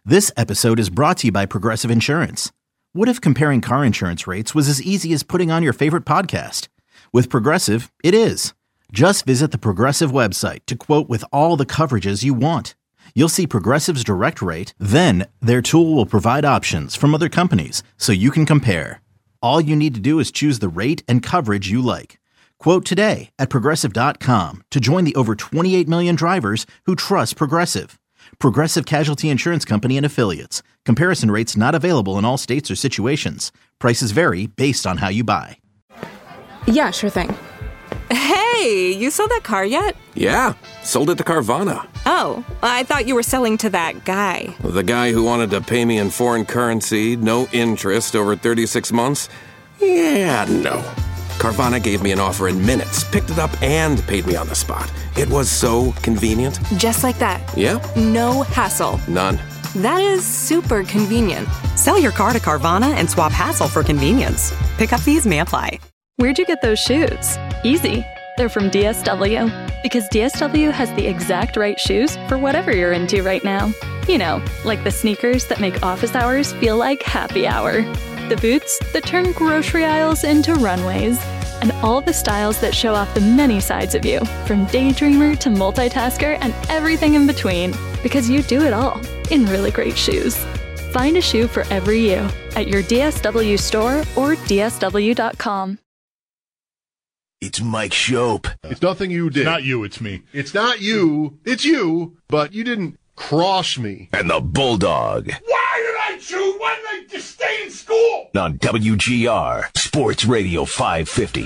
This episode is brought to you by Progressive Insurance. What if comparing car insurance rates was as easy as putting on your favorite podcast? With Progressive, it is. Just visit the Progressive website to quote with all the coverages you want. You'll see Progressive's direct rate, then their tool will provide options from other companies so you can compare. All you need to do is choose the rate and coverage you like. Quote today at Progressive.com to join the over 28 million drivers who trust Progressive. Progressive Casualty Insurance Company and Affiliates. Comparison rates not available in all states or situations. Prices vary based on how you buy. Yeah, sure thing. Hey, you sold that car yet? Yeah, sold it to Carvana. Oh, I thought you were selling to that guy. The guy who wanted to pay me in foreign currency, no interest, over 36 months? Yeah, no. Carvana gave me an offer in minutes, picked it up, and paid me on the spot. It was so convenient. Just like that. Yeah. No hassle. None. That is super convenient. Sell your car to Carvana and swap hassle for convenience. Pickup fees may apply. Where'd you get those shoes? Easy. They're from DSW. Because DSW has the exact right shoes for whatever you're into right now. You know, like the sneakers that make office hours feel like happy hour. The boots that turn grocery aisles into runways. And all the styles that show off the many sides of you, from daydreamer to multitasker and everything in between. Because you do it all in really great shoes. Find a shoe for every you at your DSW store or DSW.com. It's Mike Shope. It's nothing you did. It's not you, it's me. It's not you. It's you, but you didn't cross me. And the Bulldog. Why did I choose? Why did I just stay in school? On WGR, Sports Radio 550.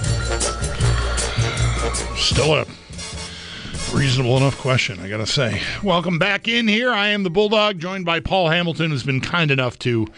Still a reasonable enough question, I gotta say. Welcome back in here. I am the Bulldog, joined by Paul Hamilton, who's been kind enough to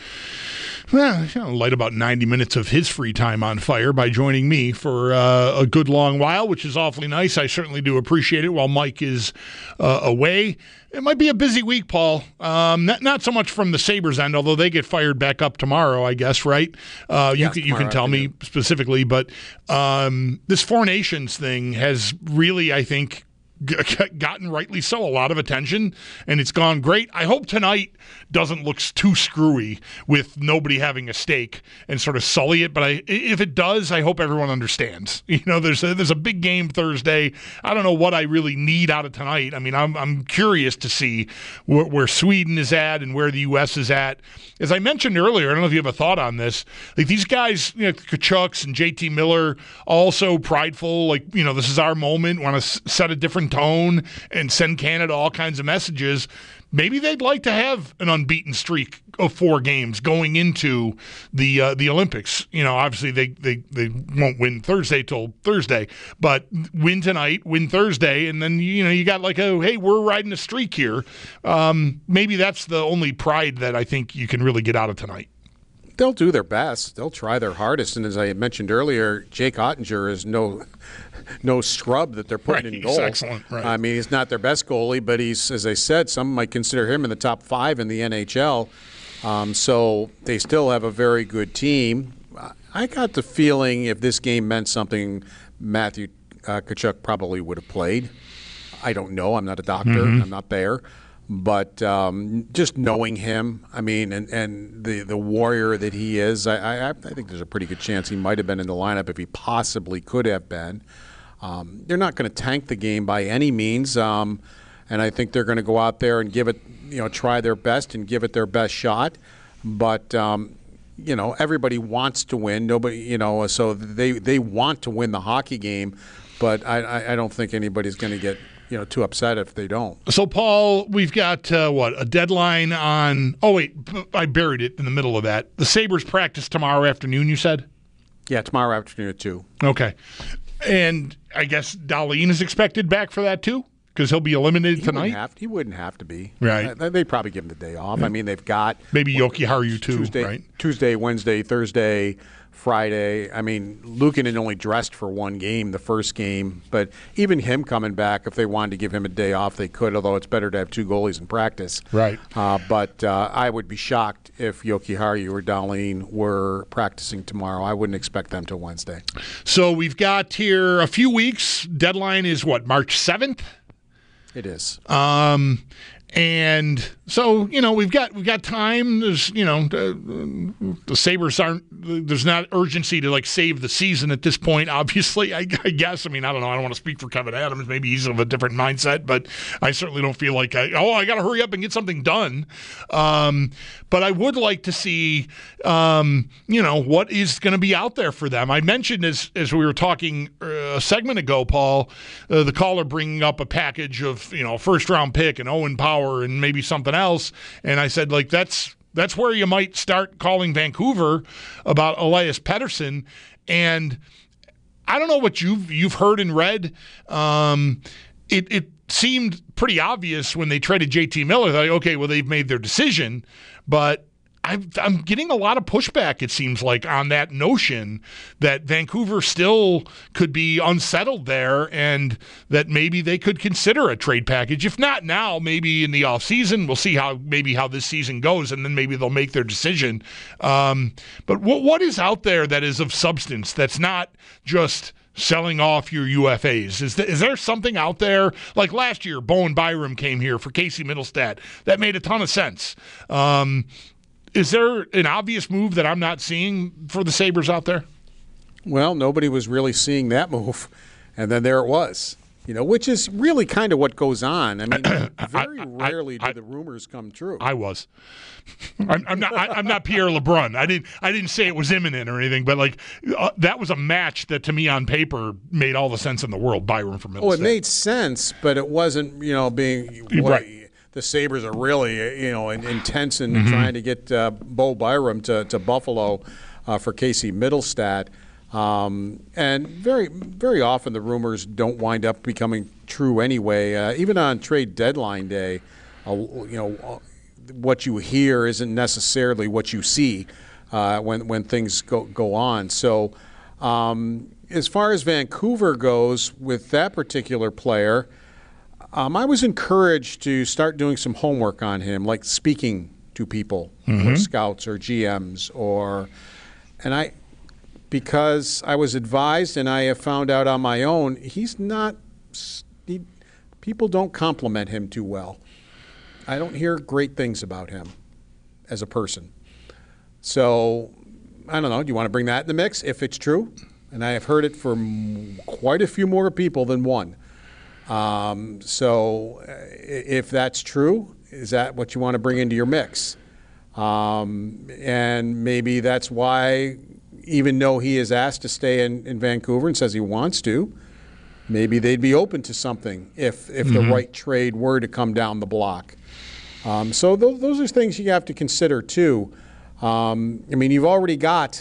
light about 90 minutes of his free time on fire by joining me for a good long while, which is awfully nice. I certainly do appreciate it while Mike is away. It might be a busy week, Paul. Not so much from the Sabres end, although they get fired back up tomorrow, I guess, right? You can tell me specifically, but this Four Nations thing has really, I think, gotten rightly so a lot of attention, and it's gone great. I hope tonight doesn't look too screwy with nobody having a stake and sort of sully it, but if it does, I hope everyone understands. You know, there's a big game Thursday. I don't know what I really need out of tonight. I mean, I'm curious to see where Sweden is at and where the U.S. is at. As I mentioned earlier, I don't know if you have a thought on this, like these guys, you know, Kachucks and JT Miller, also prideful, like, you know, this is our moment, want to set a different tone and send Canada all kinds of messages. Maybe they'd like to have an unbeaten streak of 4 games going into the Olympics. You know, obviously they won't win Thursday till Thursday, but win tonight, win Thursday, and then you got like hey, we're riding a streak here. Maybe that's the only pride that I think you can really get out of tonight. They'll do their best. They'll try their hardest. And as I mentioned earlier, Jake Ottinger is no scrub that they're putting in goal. He's excellent. Right. I mean, he's not their best goalie, but he's, as I said, some might consider him in the top 5 in the NHL. So they still have a very good team. I got the feeling if this game meant something, Matthew Tkachuk probably would have played. I don't know. I'm not a doctor. Mm-hmm. I'm not there. But just knowing him, I mean, and the warrior that he is, I think there's a pretty good chance he might have been in the lineup if he possibly could have been. They're not going to tank the game by any means, and I think they're going to go out there and give it, try their best and give it their best shot. But everybody wants to win. Nobody, so they want to win the hockey game. But I don't think anybody's going to get too upset if they don't. So, Paul, we've got, a deadline on – oh, wait, I buried it in the middle of that. The Sabres practice tomorrow afternoon, you said? Yeah, tomorrow afternoon at 2. Okay. And I guess Dahlin is expected back for that too? Because he'll be eliminated tonight? He wouldn't have to be. Right. They'd probably give him the day off. I mean, they've got – maybe Jokiharju too, right? Tuesday, Wednesday, Thursday, Friday. I mean, Luukkonen only dressed for one game, the first game. But even him coming back, if they wanted to give him a day off, they could, although it's better to have 2 goalies in practice. Right. But I would be shocked if Jokiharju or Dahlin were practicing tomorrow. I wouldn't expect them till Wednesday. So we've got here a few weeks. Deadline is what, March 7th? It is. And so, we've got time. There's, the Sabres there's not urgency to save the season at this point, obviously, I guess. I mean, I don't know. I don't want to speak for Kevin Adams. Maybe he's of a different mindset, but I certainly don't feel like I got to hurry up and get something done. But I would like to see, what is going to be out there for them. I mentioned as we were talking a segment ago, Paul, the caller bringing up a package of, first round pick and Owen Power and maybe something else. And I said, that's where you might start calling Vancouver about Elias Pettersson. And I don't know what you've heard and read. It seemed pretty obvious when they traded JT Miller that, okay, well, they've made their decision. But I'm getting a lot of pushback, it seems like, on that notion that Vancouver still could be unsettled there and that maybe they could consider a trade package. If not now, maybe in the offseason. We'll see how this season goes, and then maybe they'll make their decision. But what is out there that is of substance that's not just selling off your UFAs? Is there something out there? Like last year, Bowen Byram came here for Casey Middlestat. That made a ton of sense. Is there an obvious move that I'm not seeing for the Sabres out there? Well, nobody was really seeing that move, and then there it was. Which is really kind of what goes on. I mean, very rarely do the rumors come true. I was. I'm not Pierre LeBrun. I didn't say it was imminent or anything, but that was a match that to me on paper made all the sense in the world. Byron from Middlestat. Oh, it made sense, but it wasn't. Being right. The Sabres are really, intense in trying to get Bo Byram to Buffalo for Casey Middlestat. And very, very often the rumors don't wind up becoming true anyway. Even on trade deadline day, what you hear isn't necessarily what you see when things go on. So as far as Vancouver goes with that particular player, I was encouraged to start doing some homework on him, like speaking to people, or scouts or GMs, because I was advised and I have found out on my own, people don't compliment him too well. I don't hear great things about him as a person. So, I don't know, do you want to bring that in the mix if it's true? And I have heard it from quite a few more people than one. So if that's true, is that what you want to bring into your mix? And maybe that's why, even though he is asked to stay in Vancouver and says he wants to, maybe they'd be open to something if the right trade were to come down the block. So those are things you have to consider too. I mean, you've already got,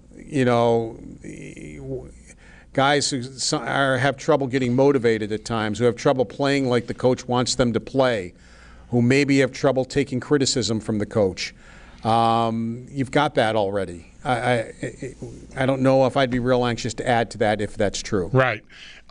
guys who have trouble getting motivated at times, who have trouble playing like the coach wants them to play, who maybe have trouble taking criticism from the coach. You've got that already. I don't know if I'd be real anxious to add to that if that's true. Right.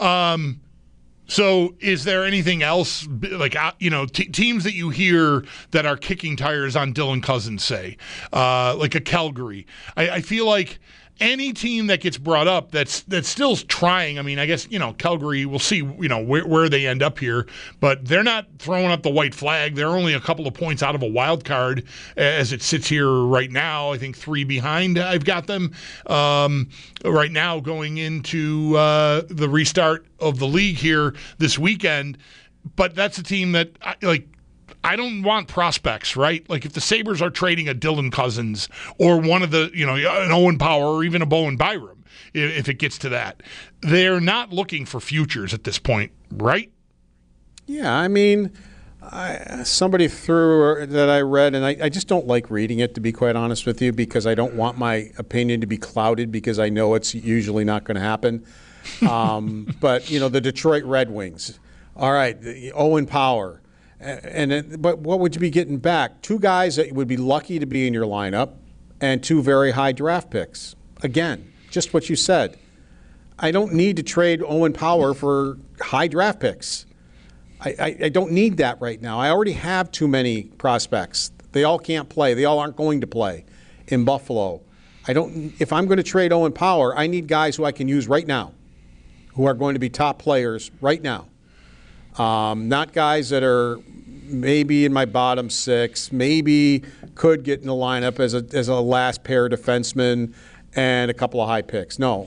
So is there anything else, teams that you hear that are kicking tires on Dylan Cousins, say, like a Calgary? I feel like any team that gets brought up that's still trying. I mean, I guess, Calgary, we'll see, where they end up here, but they're not throwing up the white flag. They're only a couple of points out of a wild card as it sits here right now. I think 3 behind. I've got them right now going into the restart of the league here this weekend. But that's a team that, I don't want prospects, right? Like if the Sabres are trading a Dylan Cousins or one of the, an Owen Power or even a Bowen Byram, if it gets to that, they're not looking for futures at this point, right? Yeah, I mean, somebody threw that I read, and I just don't like reading it, to be quite honest with you, because I don't want my opinion to be clouded because I know it's usually not going to happen. But, the Detroit Red Wings, all right, the Owen Power. But what would you be getting back? 2 guys that would be lucky to be in your lineup and 2 very high draft picks. Again, just what you said. I don't need to trade Owen Power for high draft picks. I don't need that right now. I already have too many prospects. They all can't play. They all aren't going to play in Buffalo. If I'm going to trade Owen Power, I need guys who I can use right now, who are going to be top players right now. Not guys that are, maybe in my bottom 6, maybe could get in the lineup as a last pair defenseman and a couple of high picks. No,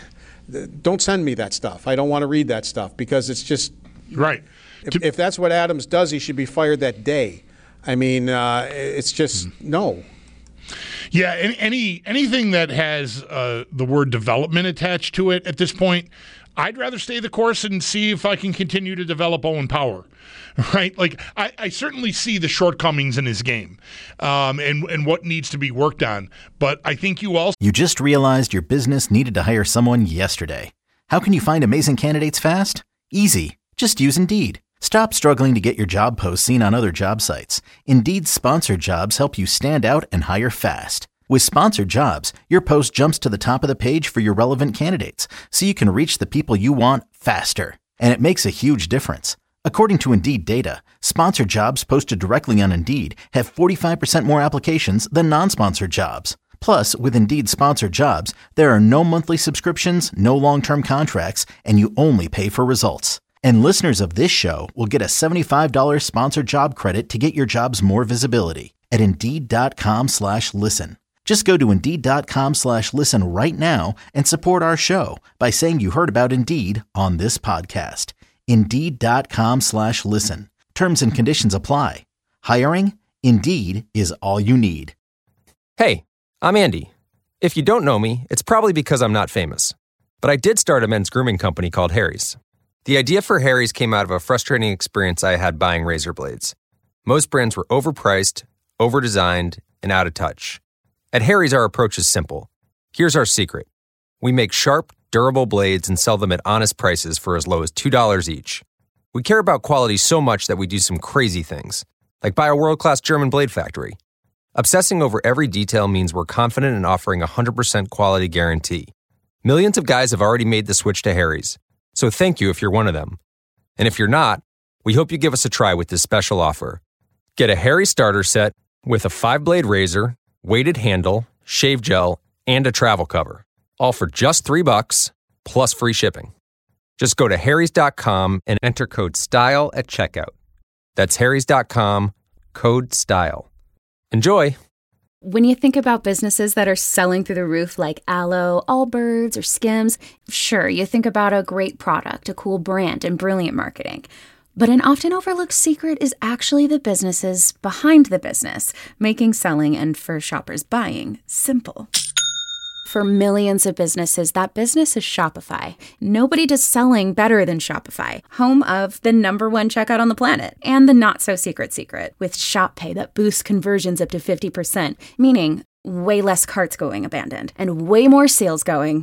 don't send me that stuff. I don't want to read that stuff because it's just right. If that's what Adams does, he should be fired that day. I mean, it's just no. Yeah, anything that has the word development attached to it at this point, I'd rather stay the course and see if I can continue to develop Owen Power, right? Like, I certainly see the shortcomings in his game and what needs to be worked on, but I think You just realized your business needed to hire someone yesterday. How can you find amazing candidates fast? Easy. Just use Indeed. Stop struggling to get your job posts seen on other job sites. Indeed's sponsored jobs help you stand out and hire fast. With sponsored jobs, your post jumps to the top of the page for your relevant candidates, so you can reach the people you want faster. And it makes a huge difference. According to Indeed data, sponsored jobs posted directly on Indeed have 45% more applications than non-sponsored jobs. Plus, with Indeed sponsored jobs, there are no monthly subscriptions, no long-term contracts, and you only pay for results. And listeners of this show will get a $75 sponsored job credit to get your jobs more visibility at Indeed.com/listen. Just go to Indeed.com/listen right now and support our show by saying you heard about Indeed on this podcast. Indeed.com/listen. Terms and conditions apply. Hiring? Indeed is all you need. Hey, I'm Andy. If you don't know me, it's probably because I'm not famous. But I did start a men's grooming company called Harry's. The idea for Harry's came out of a frustrating experience I had buying razor blades. Most brands were overpriced, overdesigned, and out of touch. At Harry's, our approach is simple. Here's our secret. We make sharp, durable blades and sell them at honest prices for as low as $2 each. We care about quality so much that we do some crazy things, like buy a world-class German blade factory. Obsessing over every detail means we're confident in offering a 100% quality guarantee. Millions of guys have already made the switch to Harry's, so thank you if you're one of them. And if you're not, we hope you give us a try with this special offer. Get a Harry's starter set with a 5-blade razor, weighted handle, shave gel, and a travel cover, all for just $3 plus free shipping. Just go to harrys.com and enter code STYLE at checkout. That's harrys.com, code STYLE. Enjoy! When you think about businesses that are selling through the roof like Aloe, Allbirds, or Skims, sure, you think about a great product, a cool brand, and brilliant marketing. But an often overlooked secret is actually the businesses behind the business, making selling and, for shoppers, buying simple. For millions of businesses, that business is Shopify. Nobody does selling better than Shopify, home of the #1 checkout on the planet, and the not-so-secret secret, with Shop Pay that boosts conversions up to 50%, meaning way less carts going abandoned, and way more sales going.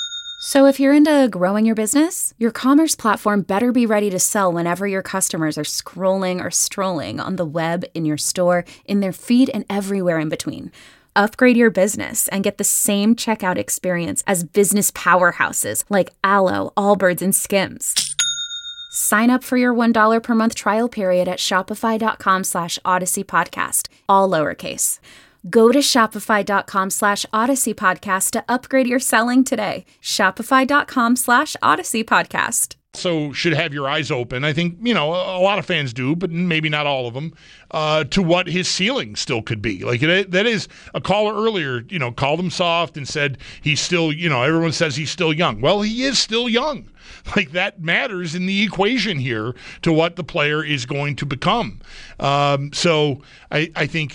So if you're into growing your business, your commerce platform better be ready to sell whenever your customers are scrolling or strolling on the web, in your store, in their feed, and everywhere in between. Upgrade your business and get the same checkout experience as business powerhouses like Aloe, Allbirds, and Skims. Sign up for your $1 per month trial period at shopify.com/Odyssey Podcast, all lowercase. Go to shopify.com/Odyssey Podcast to upgrade your selling today. Shopify.com/Odyssey Podcast. So should have your eyes open. I think, a lot of fans do, but maybe not all of them, to what his ceiling still could be. Like, that is, a caller earlier, called him soft and said he's still, everyone says he's still young. Well, he is still young. Like, that matters in the equation here to what the player is going to become. So I think,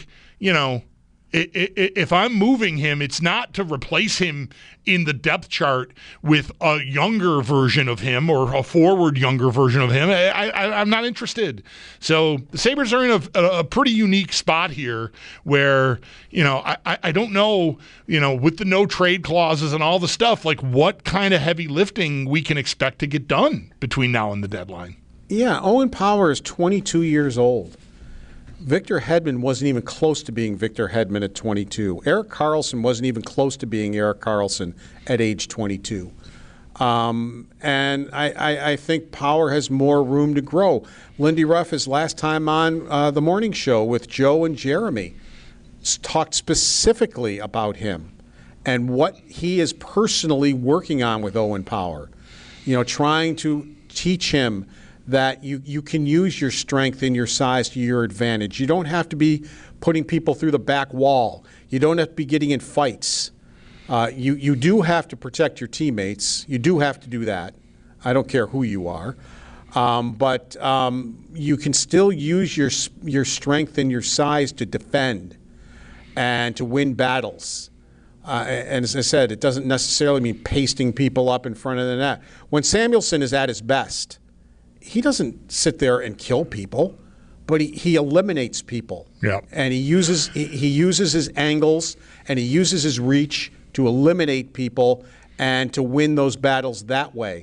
if I'm moving him, it's not to replace him in the depth chart with a younger version of him or a forward younger version of him. I'm not interested. So the Sabres are in a pretty unique spot here where, I don't know, with the no trade clauses and all the stuff, like what kind of heavy lifting we can expect to get done between now and the deadline. Yeah, Owen Power is 22 years old. Victor Hedman wasn't even close to being Victor Hedman at 22. Erik Karlsson wasn't even close to being Erik Karlsson at age 22. And I think Power has more room to grow. Lindy Ruff, his last time on the morning show with Joe and Jeremy, talked specifically about him and what he is personally working on with Owen Power. Trying to teach him that you can use your strength and your size to your advantage. You don't have to be putting people through the back wall. You don't have to be getting in fights. You do have to protect your teammates. You do have to do that. I don't care who you are. But you can still use your strength and your size to defend and to win battles. And as I said, it doesn't necessarily mean pasting people up in front of the net. When Samuelsson is at his best, he doesn't sit there and kill people, but he eliminates people. Yeah. And he uses his angles and he uses his reach to eliminate people and to win those battles that way.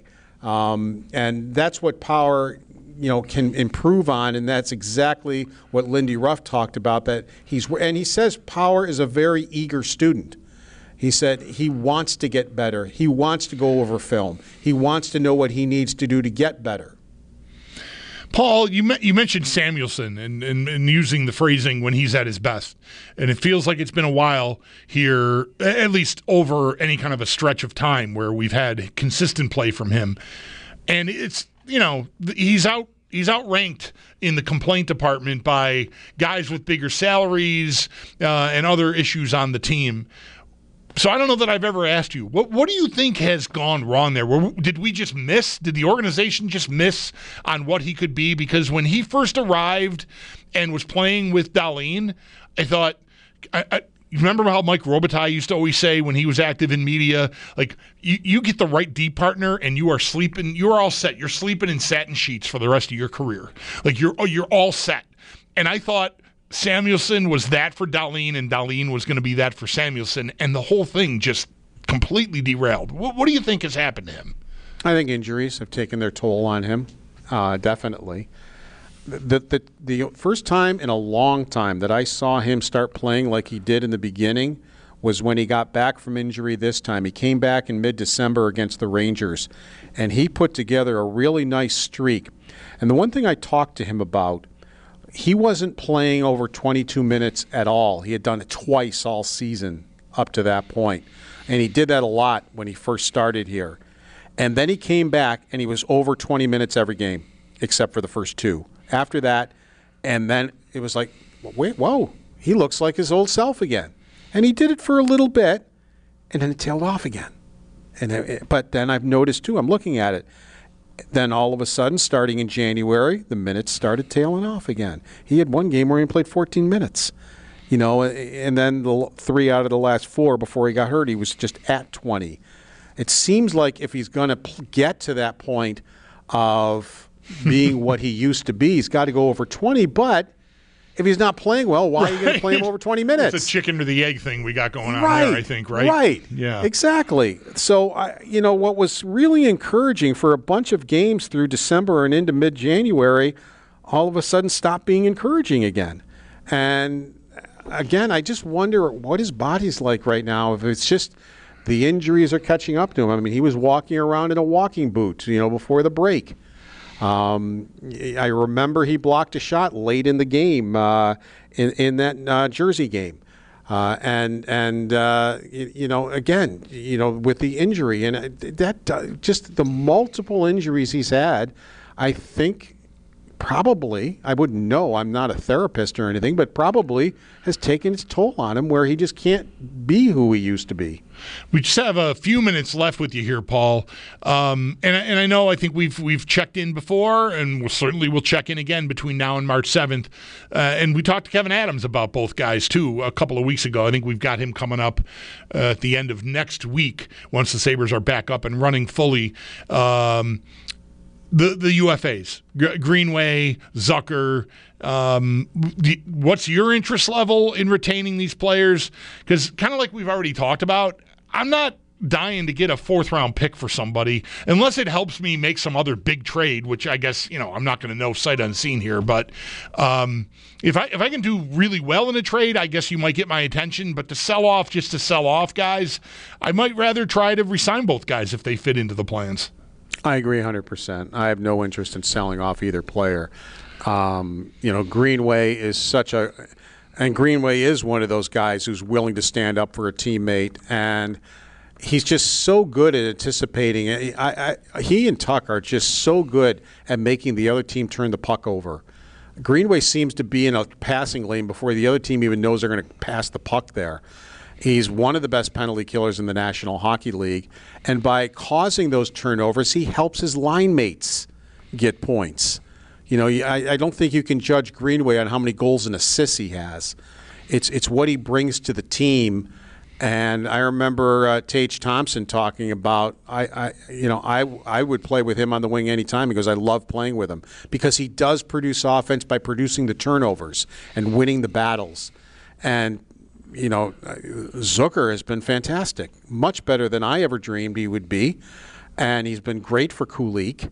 And that's what Power, can improve on, and that's exactly what Lindy Ruff talked about. And he says Power is a very eager student. He said he wants to get better. He wants to go over film. He wants to know what he needs to do to get better. Paul, you mentioned Samuelsson and using the phrasing when he's at his best. And it feels like it's been a while here, at least over any kind of a stretch of time where we've had consistent play from him. And it's, he's outranked in the complaint department by guys with bigger salaries and other issues on the team. So I don't know that I've ever asked you, what do you think has gone wrong there? Did we just miss? Did the organization just miss on what he could be? Because when he first arrived and was playing with Dahlin, I thought, you remember how Mike Robitaille used to always say when he was active in media, like, you get the right D partner and you are all set. You're sleeping in satin sheets for the rest of your career. Like, you're all set. And I thought Samuelsson was that for Dahlin, and Dahlin was going to be that for Samuelsson, and the whole thing just completely derailed. What do you think has happened to him? I think injuries have taken their toll on him, definitely. The first time in a long time that I saw him start playing like he did in the beginning was when he got back from injury this time. He came back in mid-December against the Rangers, and he put together a really nice streak. And the one thing I talked to him about, he wasn't playing over 22 minutes at all. He had done it twice all season up to that point. And he did that a lot when he first started here. And then he came back and he was over 20 minutes every game, except for the first two. After that, and then it was like, wait, whoa, he looks like his old self again. And he did it for a little bit, and then it tailed off again. But then I've noticed, too, I'm looking at it, then all of a sudden, starting in January, the minutes started tailing off again. He had one game where he played 14 minutes, and then the 3 out of the last 4 before he got hurt, he was just at 20. It seems like if he's going to get to that point of being what he used to be, he's got to go over 20, but if he's not playing well, why are you going to play him over 20 minutes? It's a chicken or the egg thing we got going on there, I think, right? Right. Yeah. Exactly. So, what was really encouraging for a bunch of games through December and into mid-January, all of a sudden stopped being encouraging again. And, again, I just wonder what his body's like right now, if it's just the injuries are catching up to him. I mean, he was walking around in a walking boot, before the break. I remember he blocked a shot late in the game in that Jersey game, again, with the injury and that just the multiple injuries he's had, I think probably, I wouldn't know, I'm not a therapist or anything, but probably has taken its toll on him where he just can't be who he used to be. We just have a few minutes left with you here, Paul. And I know I think we've checked in before, and we'll check in again between now and March 7th. And we talked to Kevin Adams about both guys, too, a couple of weeks ago. I think we've got him coming up at the end of next week once the Sabres are back up and running fully. The UFAs, Greenway, Zucker, what's your interest level in retaining these players? Because kind of like we've already talked about, I'm not dying to get a 4th-round pick for somebody unless it helps me make some other big trade, which I guess, I'm not going to know sight unseen here. But if I can do really well in a trade, I guess you might get my attention. But to sell off just to sell off guys, I might rather try to re-sign both guys if they fit into the plans. I agree 100%. I have no interest in selling off either player. Greenway is Greenway is one of those guys who's willing to stand up for a teammate, and he's just so good at anticipating. He and Tuck are just so good at making the other team turn the puck over. Greenway seems to be in a passing lane before the other team even knows they're going to pass the puck there. He's one of the best penalty killers in the National Hockey League. And by causing those turnovers, he helps his line mates get points. You know, I don't think you can judge Greenway on how many goals and assists he has. It's what he brings to the team. And I remember Tage Thompson talking about, I would play with him on the wing anytime because I love playing with him because he does produce offense by producing the turnovers and winning the battles. And, you know, Zucker has been fantastic, much better than I ever dreamed he would be. And he's been great for Kulich,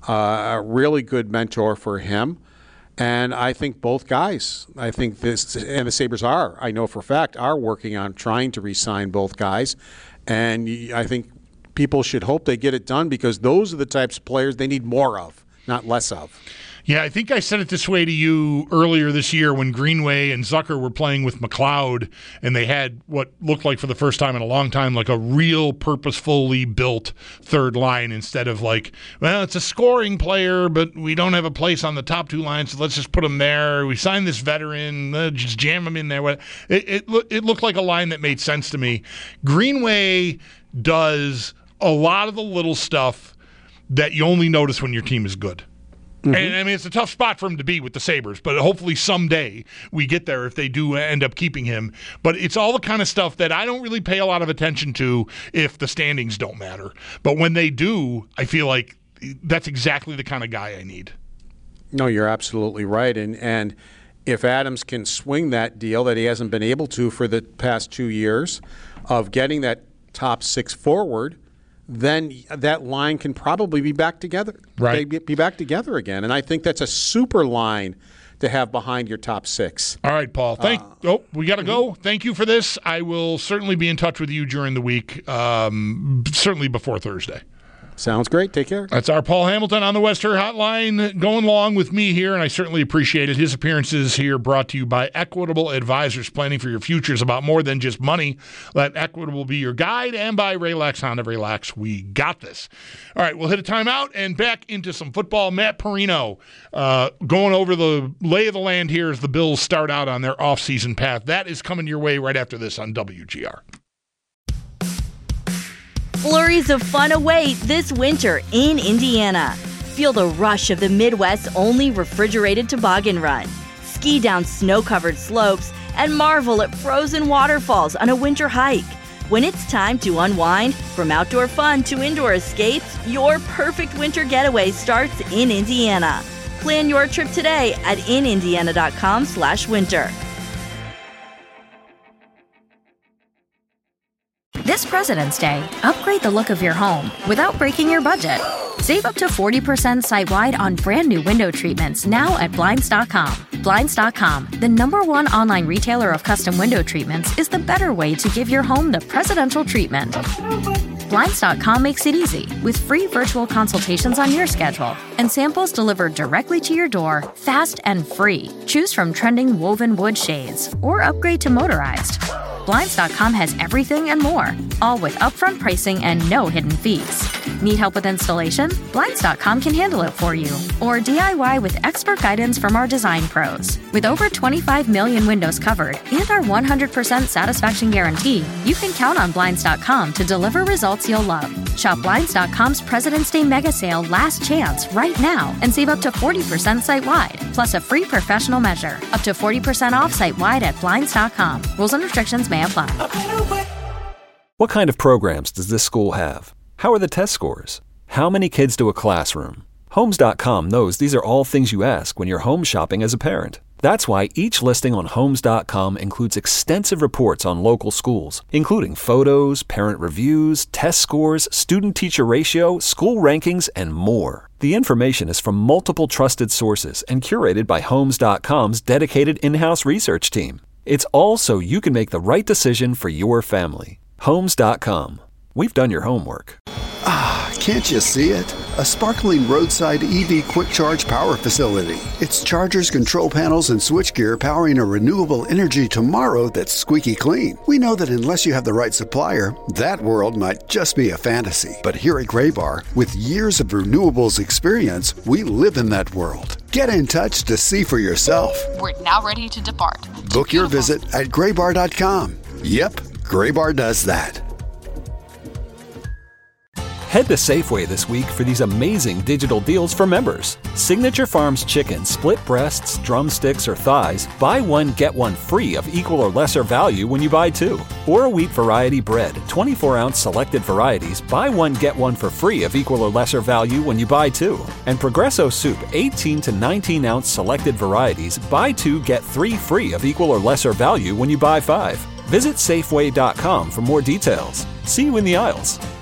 a really good mentor for him. And I think both guys, and the Sabres I know for a fact, are working on trying to re-sign both guys. And I think people should hope they get it done because those are the types of players they need more of, not less of. Yeah, I think I said it this way to you earlier this year when Greenway and Zucker were playing with McLeod, and they had what looked like for the first time in a long time like a real purposefully built third line instead of like, well, it's a scoring player, but we don't have a place on the top two lines, so let's just put him there. We signed this veteran, just jam him in there. It looked like a line that made sense to me. Greenway does a lot of the little stuff that you only notice when your team is good. Mm-hmm. And I mean, it's a tough spot for him to be with the Sabres, but hopefully someday we get there if they do end up keeping him. But it's all the kind of stuff that I don't really pay a lot of attention to if the standings don't matter. But when they do, I feel like that's exactly the kind of guy I need. No, you're absolutely right. And if Adams can swing that deal that he hasn't been able to for the past 2 years of getting that top six forward, then that line can probably be back together. Right. Be back together again. And I think that's a super line to have behind your top six. All right, Paul. We got to go. Thank you for this. I will certainly be in touch with you during the week, certainly before Thursday. Sounds great. Take care. That's our Paul Hamilton on the West Her Hotline going along with me here, and I certainly appreciate it. His appearances here brought to you by Equitable Advisors. Planning for your future is about more than just money. Let Equitable be your guide, and by Relax Honda. Relax, we got this. All right, we'll hit a timeout and back into some football. Matt Perino going over the lay of the land here as the Bills start out on their offseason path. That is coming your way right after this on WGR. Flurries of fun await this winter in Indiana. Feel the rush of the Midwest's only refrigerated toboggan run. Ski down snow-covered slopes and marvel at frozen waterfalls on a winter hike. When it's time to unwind, from outdoor fun to indoor escapes, your perfect winter getaway starts in Indiana. Plan your trip today at inindiana.com/winter. This President's Day, upgrade the look of your home without breaking your budget. Save up to 40% site-wide on brand new window treatments now at Blinds.com. Blinds.com, the #1 online retailer of custom window treatments, is the better way to give your home the presidential treatment. Blinds.com makes it easy with free virtual consultations on your schedule and samples delivered directly to your door, fast and free. Choose from trending woven wood shades or upgrade to motorized. Blinds.com has everything and more, all with upfront pricing and no hidden fees. Need help with installation? Blinds.com can handle it for you. Or DIY with expert guidance from our design pros. With over 25 million windows covered and our 100% satisfaction guarantee, you can count on Blinds.com to deliver results you'll love. Shop Blinds.com's President's Day Mega Sale Last Chance right now and save up to 40% site-wide, plus a free professional measure. Up to 40% off site-wide at Blinds.com. Rules and restrictions may apply. What kind of programs does this school have? How are the test scores? How many kids to a classroom? Homes.com knows these are all things you ask when you're home shopping as a parent. That's why each listing on Homes.com includes extensive reports on local schools, including photos, parent reviews, test scores, student-teacher ratio, school rankings, and more. The information is from multiple trusted sources and curated by Homes.com's dedicated in-house research team. It's all so you can make the right decision for your family. Homes.com. We've done your homework. Can't you see it? A sparkling roadside EV quick charge power facility. It's chargers, control panels, and switchgear powering a renewable energy tomorrow that's squeaky clean. We know that unless you have the right supplier, that world might just be a fantasy. But here at Graybar, with years of renewables experience, we live in that world. Get in touch to see for yourself. We're now ready to depart. Book your visit at graybar.com. Yep, Graybar does that. Head to Safeway this week for these amazing digital deals for members. Signature Farms chicken, split breasts, drumsticks, or thighs, buy one, get one free of equal or lesser value when you buy two. Or a wheat variety bread, 24-ounce selected varieties, buy one, get one for free of equal or lesser value when you buy two. And Progresso soup, 18 to 19-ounce selected varieties, buy two, get three free of equal or lesser value when you buy five. Visit Safeway.com for more details. See you in the aisles.